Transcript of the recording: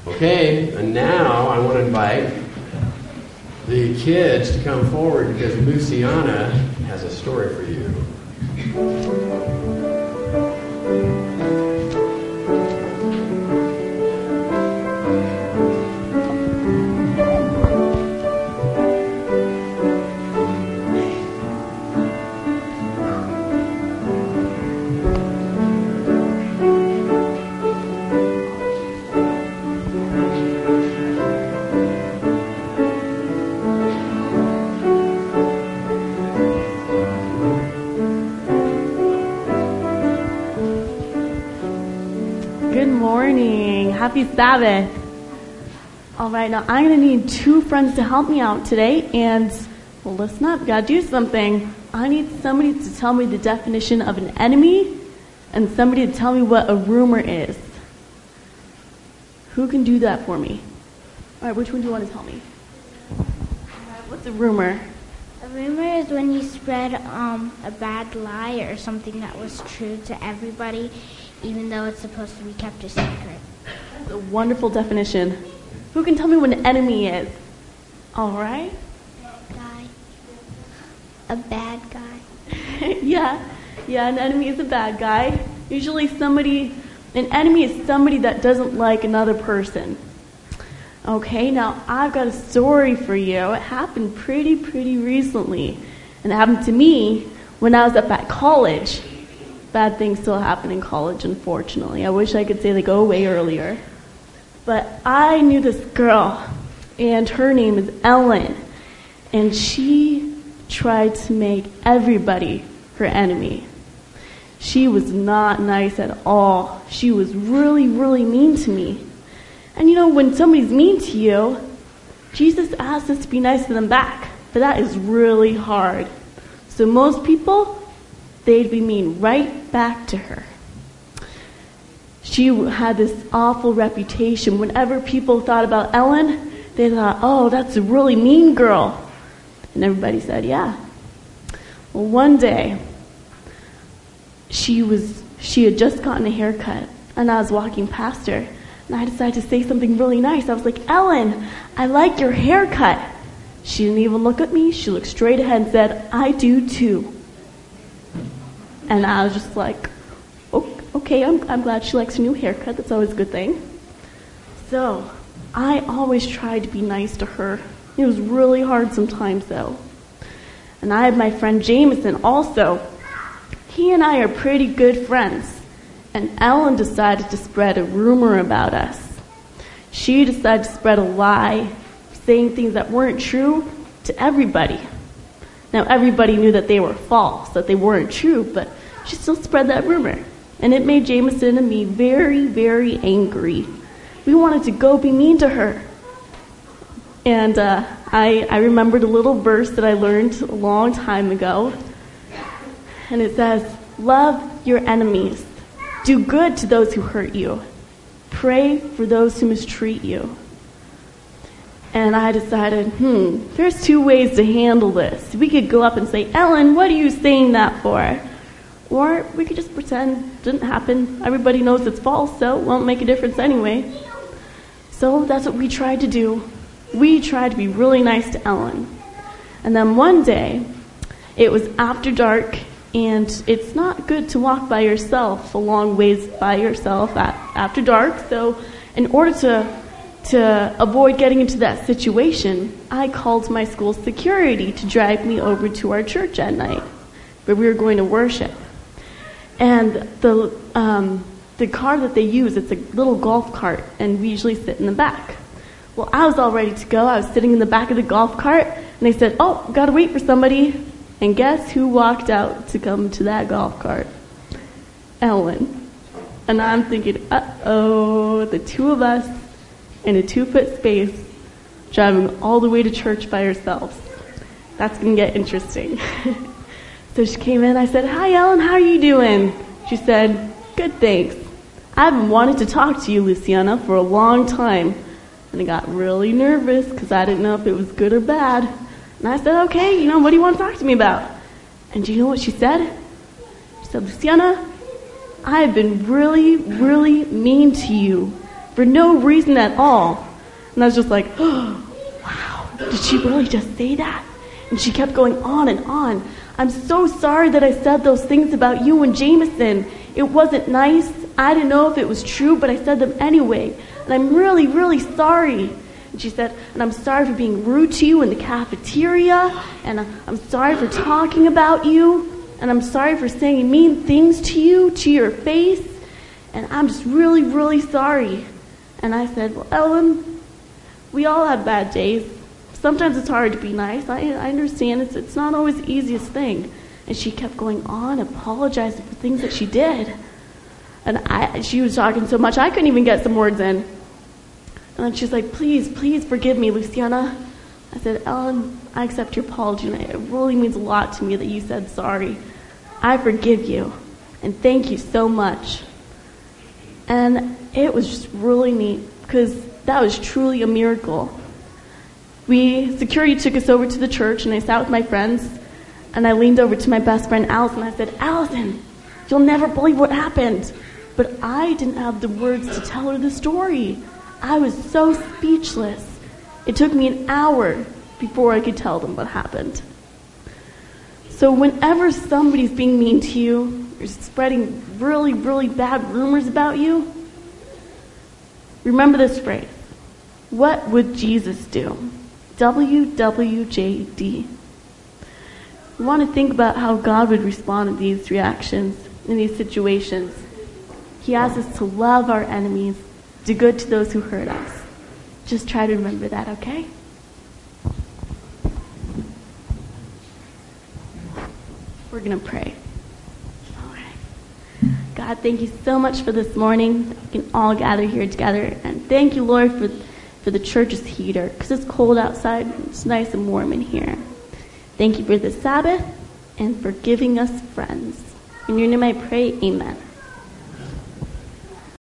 Okay, and now I want to invite the kids to come forward because Luciana has a story for you. Happy Sabbath. All right, now I'm going to need two friends to help me out today, and well, listen up, got to do something. I need somebody to tell me the definition of an enemy and somebody to tell me what a rumor is. Who can do that for me? All right, which one do you want to tell me? What's a rumor? A rumor is when you spread a bad lie or something that was true to everybody, even though it's supposed to be kept a secret. That's a wonderful definition. Who can tell me what an enemy is? All right. A bad guy. yeah, an enemy is a bad guy. Usually an enemy is somebody that doesn't like another person. Okay, now I've got a story for you. It happened pretty recently. And it happened to me when I was up at college. Bad things still happen in college, unfortunately. I wish I could say they go away earlier. But I knew this girl, and her name is Ellen. And she tried to make everybody her enemy. She was not nice at all. She was really mean to me. And you know, when somebody's mean to you, Jesus asks us to be nice to them back. But that is really hard. So most people, they'd be mean right back to her. She had this awful reputation. Whenever people thought about Ellen, they thought, oh, that's a really mean girl. And everybody said, yeah. Well, one day, she had just gotten a haircut, and I was walking past her, and I decided to say something really nice. I was like, Ellen, I like your haircut. She didn't even look at me. She looked straight ahead and said, I do too. And I was just like, okay, I'm glad she likes a new haircut. That's always a good thing. So I always tried to be nice to her. It was really hard sometimes, though. And I had my friend Jameson also. He and I are pretty good friends. And Ellen decided to spread a rumor about us. She decided to spread a lie, saying things that weren't true to everybody. Now, everybody knew that they were false, that they weren't true, but she still spread that rumor. And it made Jameson and me very angry. We wanted to go be mean to her. And I remembered a little verse that I learned a long time ago. And it says, love your enemies. Do good to those who hurt you. Pray for those who mistreat you. And I decided, there's two ways to handle this. We could go up and say, Ellen, what are you saying that for? Or we could just pretend it didn't happen. Everybody knows it's false, so it won't make a difference anyway. So that's what we tried to do. We tried to be really nice to Ellen. And then one day, it was after dark, and it's not good to walk by yourself a long ways by yourself after dark. So in order to avoid getting into that situation, I called my school security to drive me over to our church at night, where we were going to worship. And the car that they use, it's a little golf cart, and we usually sit in the back. Well, I was all ready to go. I was sitting in the back of the golf cart, and they said, oh, gotta wait for somebody. And guess who walked out to come to that golf cart? Ellen. And I'm thinking, uh-oh, the two of us in a 2-foot space, driving all the way to church by ourselves. That's going to get interesting. So she came in, I said, hi, Ellen, how are you doing? She said, good, thanks. I've been wanting to talk to you, Luciana, for a long time. And I got really nervous because I didn't know if it was good or bad. And I said, okay, what do you want to talk to me about? And do you know what she said? She said, Luciana, I have been really mean to you for no reason at all. And I was just like, oh, wow, did she really just say that? And she kept going on and on. I'm so sorry that I said those things about you and Jameson. It wasn't nice. I didn't know if it was true, but I said them anyway. And I'm really, really sorry. And she said, and I'm sorry for being rude to you in the cafeteria. And I'm sorry for talking about you. And I'm sorry for saying mean things to you, to your face. And I'm just really, really sorry. And I said, well, Ellen, we all have bad days. Sometimes it's hard to be nice. I understand it's not always the easiest thing. And she kept going on, apologizing for things that she did. And she was talking so much, I couldn't even get some words in. And then she's like, please, please forgive me, Luciana. I said, Ellen, I accept your apology, and it really means a lot to me that you said sorry. I forgive you, and thank you so much. And it was just really neat, because that was truly a miracle. Security took us over to the church, and I sat with my friends, and I leaned over to my best friend, Allison, and I said, Allison, you'll never believe what happened. But I didn't have the words to tell her the story. I was so speechless. It took me an hour before I could tell them what happened. So whenever somebody's being mean to you, or spreading really, really bad rumors about you, remember this phrase. What would Jesus do? WWJD. We want to think about how God would respond to these reactions, in these situations. He asks us to love our enemies, do good to those who hurt us. Just try to remember that, okay? We're going to pray. All right. God, thank you so much for this morning. We can all gather here together. And thank you, Lord, for the church's heater, because it's cold outside. It's nice and warm in here. Thank you for the Sabbath and for giving us friends. In your name I pray, amen.